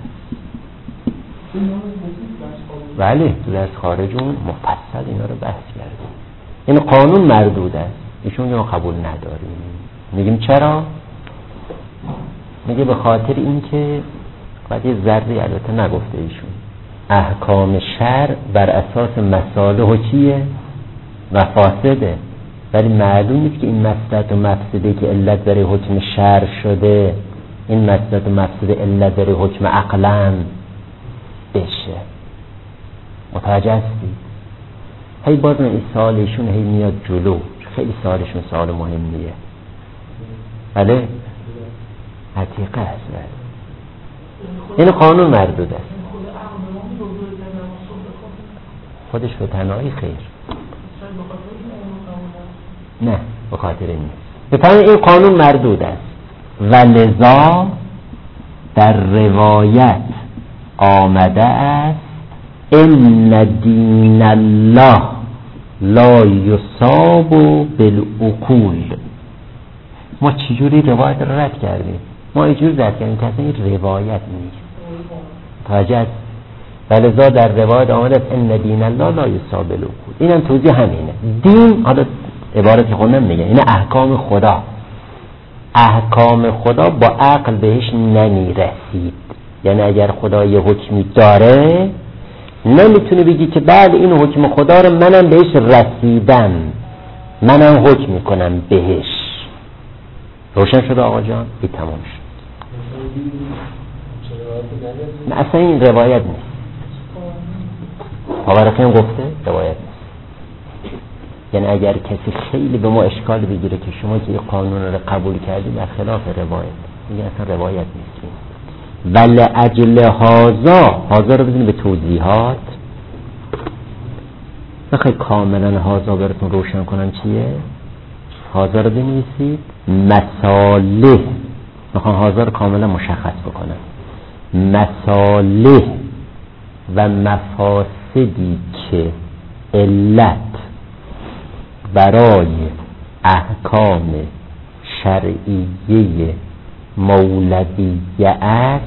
بله، تو درس خارجون مفصل اینا رو بحث کردیم. این قانون مردود است. ایشون رو قبول نداریم. میگیم چرا؟ میگه به خاطر این که باید یه ذره البته نگفته ایشون، احکام شرع بر اساس مصالح و چیه؟ مفاسده. ولی معلوم نیست که این مصلحت و مفسده که علت برای حکم شرع شده، این مصلحت و مفسده علت برای حکم عقلم بشه. متوجه هستی؟ هی باز من این سوالشون هی میاد جلو، خیلی سوالشون سوال مهمیه. بله حقیقه هست. این قانون مردود است. خودش به تنهایی خیر، نه به خاطر این نیست. بفرمایید این قانون مردود است و لذا در روایت آمده است ان دین الله لا یصاب بالعقول. ما چجوری روایت رو رد کردیم؟ ما اینجوری رد کردیم که اصلا این روایت نیست. توجه. ولذا در روایت آمده است ان دین الله لا یصاب بالعقول. اینم توضیح همینه. دین حالا عبارتی خوندم میگه این احکام خدا، احکام خدا با عقل بهش نمیرسید. یعنی اگر خدا یه حکمی داره نمیتونه بگی که بعد این حکم خدا رو منم بهش رسیدم، منم حکم میکنم بهش. روشن شده آقا جان؟ بی تمام شد. اصلا این روایت نیست. آقا رقیم گفته روایت نیست. یعنی اگر کسی خیلی به ما اشکال بگیره که شما که این قانون رو قبول کردید در خلاف روایت، میگه اصلا روایت نیست. ولی اجل هازا، هازا رو بزنید به توضیحات بخوای کاملا هازا براتون روشن کنم چیه. هازا رو بنویسید مصالح، میخوام هازا رو کاملا مشخص بکنم. مصالح و مفاسدی که علت برای احکام شرعیه مولویه است،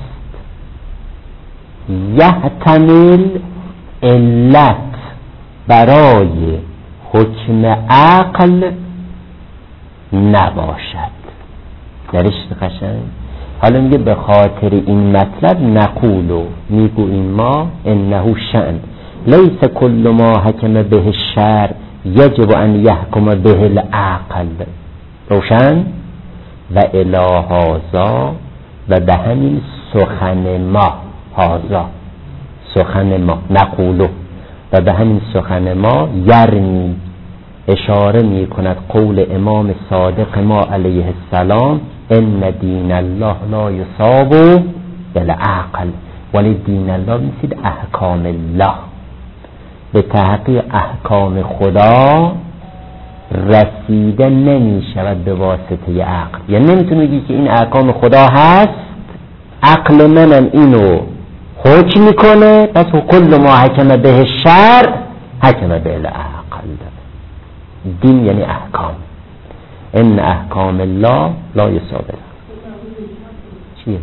یحتمل علت برای حکم عقل نباشد. درش قشنگ. حالا میگه به خاطر این مطلب نقولو، میگوییم ما انه شأن لیس کل ما حکم به الشرع یجب ان یحکم به العقل. روشن؟ و الی هذا، و به همین سخن ما، هذا سخن ما، نقولو، و به همین سخن ما یرمی اشاره می کند قول امام صادق ما علیه السلام ان دین الله لا یصاب بالعقل، ولی دین الله میشید احکام الله. به تحقیق احکام خدا رسیده نمی شود به واسطه عقل. یعنی نمیتونی بگی که این احکام خدا هست، عقل منم اینو حکم میکنه، پس کل ما حکم به شرع حکم به العقل. دین یعنی احکام. ان احکام الله لا یصاب. چیه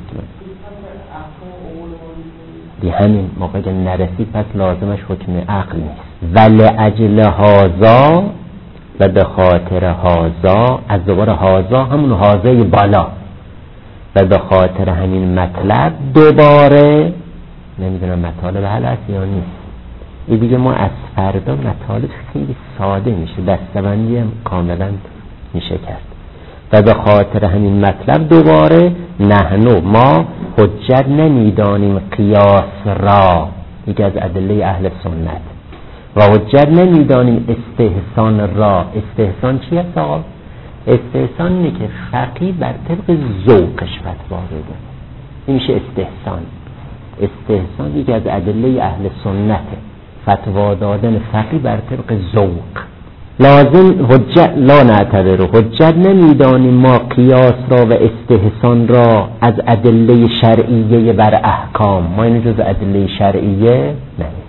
دی همین موقع که نرسید پس لازمش حکم عقل نیست. ولی اجل هازا، و به خاطر هازا، از دوباره هازا همون هازای بالا، و به خاطر همین مطلب دوباره نمیدونم مطالب حل هست یا نیست. این دیگه ما از فردا مطالب خیلی ساده میشه، دستبندی هم کاملا میشه کرد. و به خاطر همین مطلب دوباره نحنو ما حجت نمیدانیم قیاس را، یکی از ادله اهل سنت، و حجت نمیدانیم استحسان را. استحسان چی است آقا؟ استحسان اینه که فقیه بر طبق ذوقش فتوا بده، این میشه استحسان. استحسان یکی از ادله اهل سنته، فتوا دادن فقیه بر طبق ذوق. لازم حجت لا نعتبر، حجت نمیدانیم ما قیاس را و استحسان را از ادله شرعیه بر احکام، ما اینو جز ادله شرعیه نمیدانیم.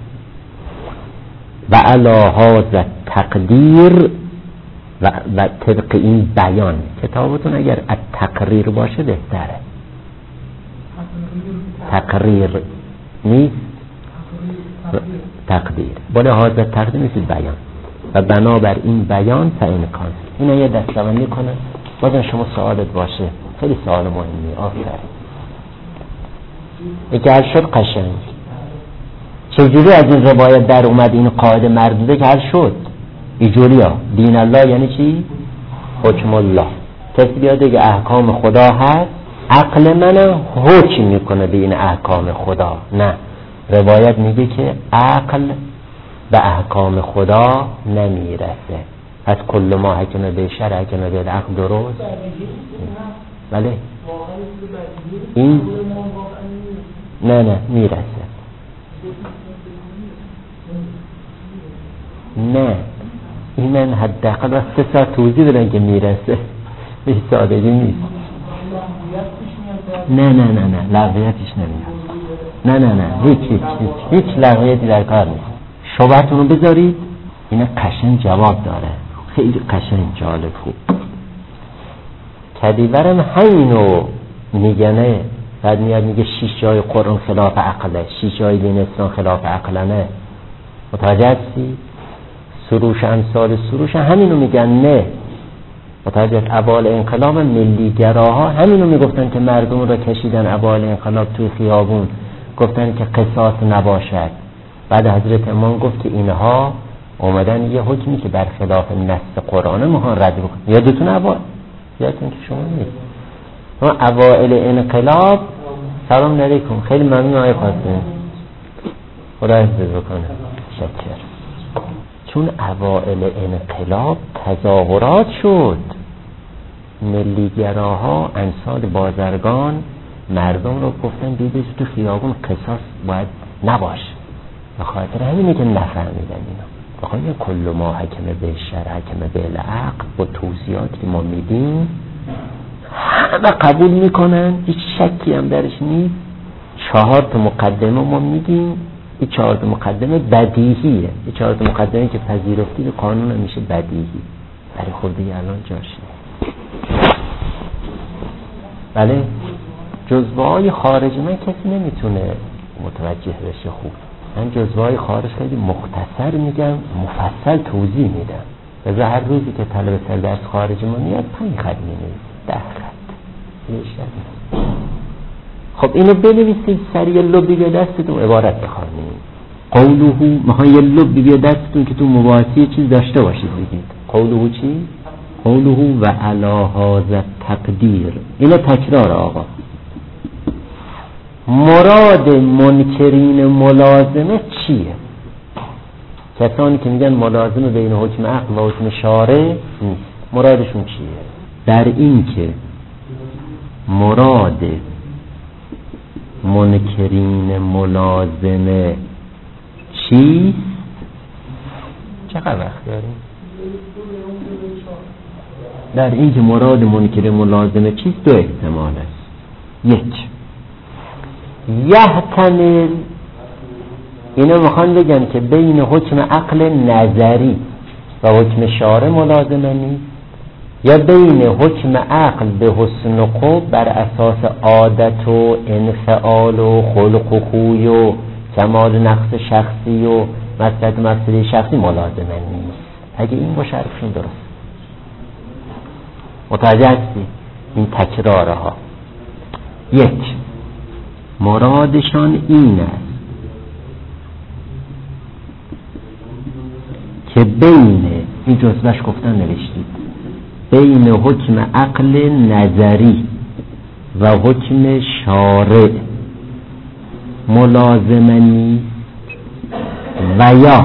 و علی هذا تقدیر، و, و طبق این بیان. کتابتون اگر التقریر باشه بهتره. تقریر نیست، تقدیر. با لحاظ تقدیر نیست بیان. و بنابر این بیان فامکان. اینو یه دستبندی کنه. بازم شما سوالت باشه، خیلی سوال مهمی. آفرین. یکی حل شد قشنگ. چجوری از این روایت در اومد این قاعده مردوده که حل شد؟ اینجوری ها. دین الله یعنی چی؟ حکم الله. کسی بیاده که احکام خدا هست، عقل من حکم میکنه به این احکام خدا. نه، روایت میگه که عقل به احکام خدا نمیرسه. از کل ما حکم به شرع حکم به العقل. درست؟ بله. این نه نه میرسه. نه، این من حداقل از سه ساعت توضیح دادن که میرسه، به سادگی نیست. نه نه نه نه لغویتش نمیاد. نه نه نه هیچ هیچ هیچ هیچ لغویتی در کار نیست. شبهتون رو بذارید، این قشنگ جواب داره، خیلی قشنگ جالب خوب. کدیورم همینو میگنه بعد میاد میگه شش جای قرآن خلاف عقله، شش جای دین اسلام خلاف عقلانه. متوجه هستی؟ سروش امثال سروش همینو میگن. نه متوجه اوایل انقلاب ملیگراها همینو میگفتن که مردم رو کشیدن اوایل انقلاب توی خیابون، گفتن که قصاص نباشد. بعد حضرت امام گفت که اینها اومدن یه حکمی که برخلاف نص قرآن مهان رد بکن. یادتون اوایل؟ یادتون که شما نیست. ما اوایل انقلاب، سلام علیکم، خیلی ممنون آقای قاسم، خدا حفظ بکنه، شکر. چون اوائل انقلاب تظاهرات شد، ملیگراها امثال بازرگان مردم رو گفتن بیدید تو خیابون قصاص باید نباشه. به خاطر همینه که نفهمیدن اینا. بخواهیم یه کل ما حکمه به شرع حکمه به العقل با توضیحاتی که ما میدیم همه قبول میکنن، هیچ شکی هم درش نیست. چهار تا مقدمه ما میگیم، این چهار تا مقدمه بدیهیه، این چهار تا مقدمه که پذیرفتی به قانون میشه بدیهی. برای خودی الان جاش نیست. بله جزوه های خارج من کسی نمیتونه متوجه بشه خوب. من جزوه های خارج خیلی مختصر میگم، مفصل توضیح میدم. بذار هر روزی که طلب سر درس خارج ما میاد پنج خط مینویسید، ده خط بیشتر نیست. خب اینو بنویسید سریع لبی به دستتون عبارت بخوانید. قولهو میخوان یه لبی به دستتون که تو مباحثی چیز داشته باشید بگید. قولهو چی؟ قولهو و علی هذا تقدیر. اینو تکرار آقا. مراد منکرین ملازمه چیه؟ کسانی که میگن ملازمه بین حکم عقل و حکم شارع نیست، مرادشون چیه؟ در این که مراد منکرین ملازمه چیست؟ چقدر وقت داریم؟ در این که مراد منکر ملازمه چیست دو احتمال است. یک، یحتمل، اینا میخوان بگن که بین حکم عقل نظری و حکم شارع ملازمه نیست، یا بین حکم عقل به حسن و خوب بر اساس عادت و انفعال و خلق و خوی و کمال نقص شخصی و مصلحت مفسده شخصی ملازمه نیست. اگه این باشه حرفشون درست. متوجه هستی؟ این تکراره ها. یک، مرادشان این است که بین، این جزبش گفتن نوشتید، بین حکم عقل نظری و حکم شارع ملازمه نیست، و یا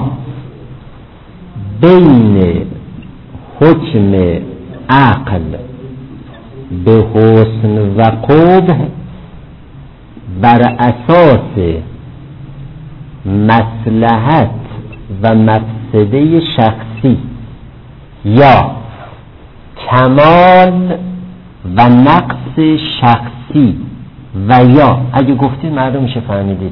بین حکم عقل به حسن و قبح بر اساس مصلحت و مفسده شخصی یا کمال و نقص شخصی و یا، اگه گفتید مردم میشه فهمیدید،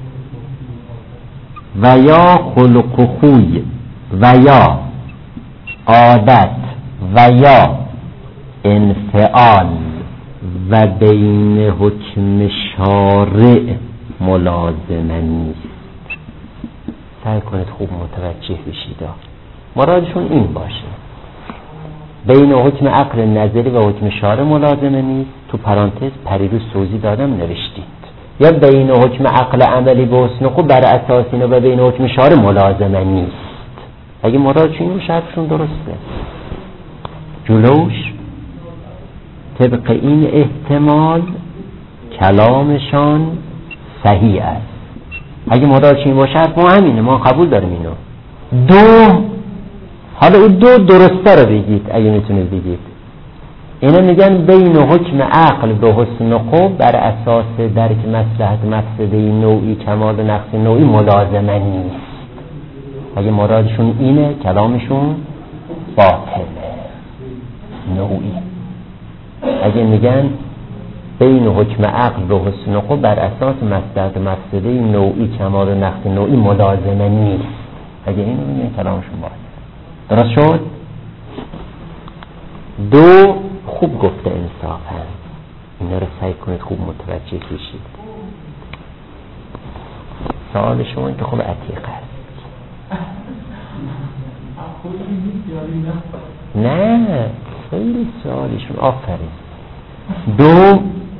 و یا خلق و خوی و یا عادت و یا انفعال و بین حکم شارع ملازمه نیست. سعی کنید خوب متوجه بشید. مرادشون این باشه بین حکم عقل نظری و حکم شارع ملازمه نیست، تو پرانتز پریروز توضیح دادم نوشتید، یا بین حکم عقل عملی به حسن خوب بر اساس اینو و بین حکم شارع ملازمه نیست. اگه مرادشون این باشه حرفشون درسته. جلوش طبق این احتمال کلامشان صحیح است. اگه مرادش این باشه حرف ما همینه، ما قبول داریم اینو. دو، حالا این دو درسته رو بگید اگه میتونید بگید. اینا میگن بین حکم عقل به حسن و خوب بر اساس درک مصلحت مفسده نوعی کمال و نقص نوعی ملازمه نیست. اگه مرادشون اینه کلامشون باطله نوعی. اگه میگن بین حکم عقل و حسن و خوب بر اساس مصلحت مفسده نوعی کمال و نقص نوعی ملازمه نیست، اگه اینو میگن کلامشون باطله. درست شد؟ دو، خوب گفته انصافا، اینا رو سعی کنید خوب متوجه بشید. سوال شما این که خب عتیق هست. نه خیلی سوالشون آفرین. دو،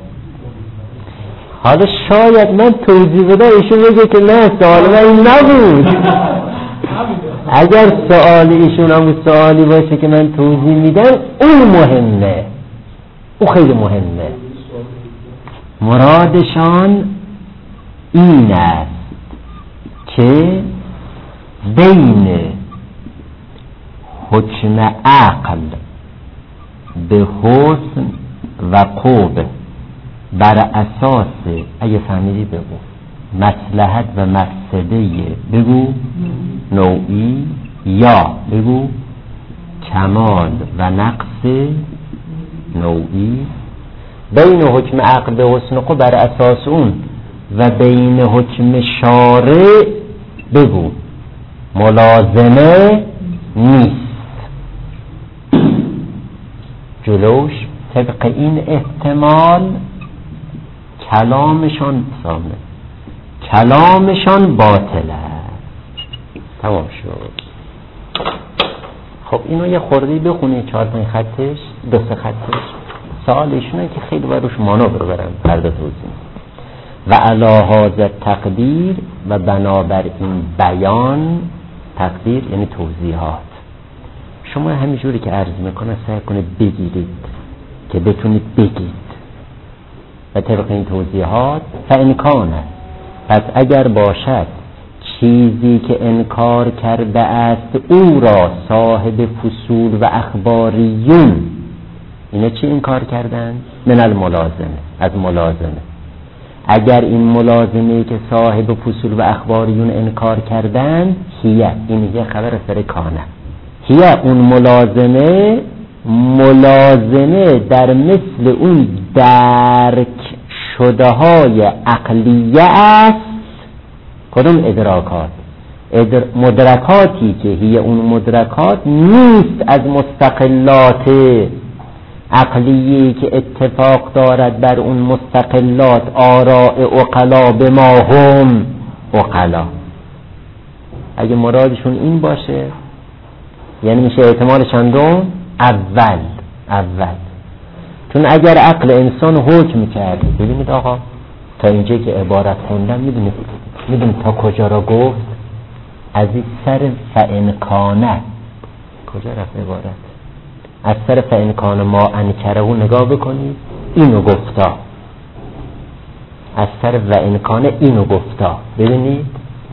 حالا شاید من توضیح بدم ایشون بگه که نه سوال من این نبود. اگر سوال ایشون هم سوالی باشه که من توضیح میدم اون مهمه، اون خیلی مهمه. مرادشان این است که بین حکم عقل به حسن و قوه بر اساس، اگه فهمیدی بگو، مصلحت و مفسده بگو نوعی، یا بگو کمال و نقص نوعی، بین حکم عقل به حسن و قوه بر اساس اون و بین حکم شارع بگو ملازمه نیست. جلوش طبق این احتمال کلامشان سامه کلامشان باطل است. تمام شد. خب اینو یه خوردی بخونی، چهار پنج خطش، دو سه خطش. سوالشونه که خیلی باید روش مانا ببرم فردا توضیح. و علی هذا تقدیر، و بنابر این بیان، تقدیر یعنی توضیحات. شما همینجوری که عرض میکنه سعی کنید بگیرید که بتونید بگید و طبق این توضیحات فانکانه، پس اگر باشد چیزی که انکار کرده است او را صاحب فصول و اخباریون، اینا چی انکار کردن؟ من الملازمه، از ملازمه. اگر این ملازمه که صاحب فصول و اخباریون انکار کردن، هیه، این یه خبر سر کانه، هیه اون ملازمه، ملازمه در مثل اون درک شده های عقلیه است. کدوم ادراکات؟ ادر... مدرکاتی که هی اون مدرکات نیست از مستقلات عقلیه که اتفاق دارد بر اون مستقلات آراء عقلا به ما هم عقلا. اگه مرادشون این باشه یعنی میشه احتمال چندم؟ اول اول چون اگر عقل انسان حکم کرده، ببینید آقا تا اینجا که عبارت خوندم میدونید میدونید تا کجا را گفت؟ از این سر فانکانه کجا رفت عبارت؟ از سر فانکانه ما انکره و نگاه بکنید، اینو گفتا. از سر فانکانه اینو گفتا. ببینید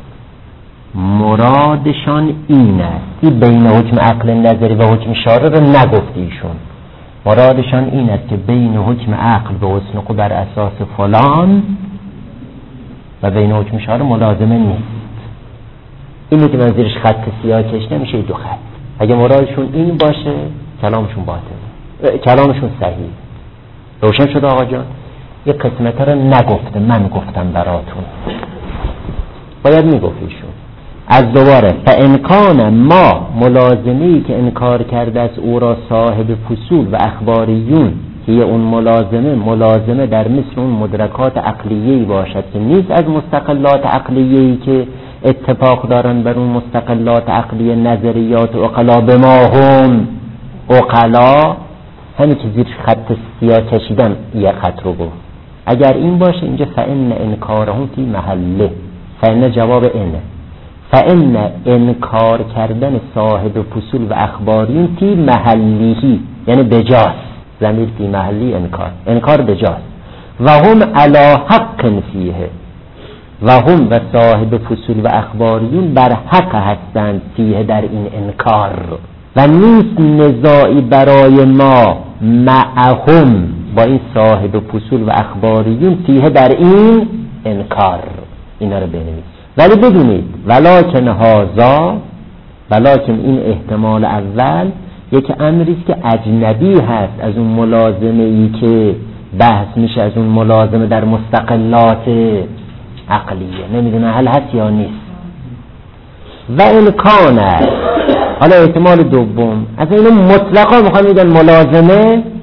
مرادشان این است. این بین حکم عقل نظری و حکم شارع رو نگفتیشون. مرادشان این است که بین حکم عقل به حسن قوه بر اساس فلان و بین حکم شارع ملازمه نیست. اینی که من زیرش خط سیاه کشیدم میشه دو خط. اگه مرادشون این باشه کلامشون باطله، کلامشون صحیح. روشن شد آقا جان؟ یه قسمت رو نگفته، من گفتم براتون، باید میگفتیشون. از دوباره فانکان ما ملازمه‌ای که انکار کرده است او را صاحب فصول و اخباریون، که اون ملازمه ملازمه در مثل اون مدرکات عقلیه‌ای باشد که نیست از مستقلات عقلیه‌ای که اتفاق دارن بر اون مستقلات عقلیه نظریات عقلا به ما هم عقلا. همین که زیر خط سیاه کشیدم یه خط رو گفت. اگر این باشه اینجا فإن انکارهم فی محله، فإن جواب اینه، فإن انکار کردن صاحب فصول و اخباریون فی محلیهی یعنی بجاست، ضمیر فی محلی انکار، انکار بجاست. و هم علی حق فیه، و هم و صاحب فصول و اخباریون بر حق هستند فیه در این انکار، و نیست نزاعی برای ما معهم با این صاحب فصول و اخباریون فیه در این انکار. اینا رو بنویس. ولی بدونید ولکن هازا، ولکن این احتمال اول یک امریست که اجنبی هست از اون ملازمه ای که بحث میشه، از اون ملازمه در مستقلات عقلیه. نمیدونه هل هست یا نیست. و امکانه، حالا احتمال دوم از این مطلقا میخوام میگن ملازمه